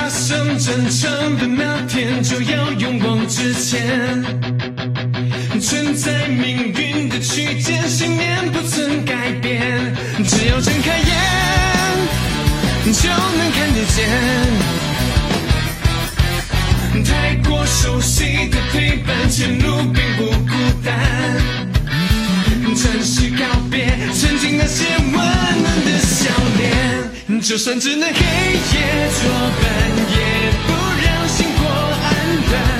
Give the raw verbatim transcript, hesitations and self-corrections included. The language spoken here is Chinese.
生真诚的那天，就要勇往直前。存在命运的区间，信念不曾改变。只要睁开眼，就能看得见。太过熟悉的陪伴，前路并不孤单。暂时告别曾经那些温暖的笑脸，就算只能黑夜作伴，也不让心过黯淡。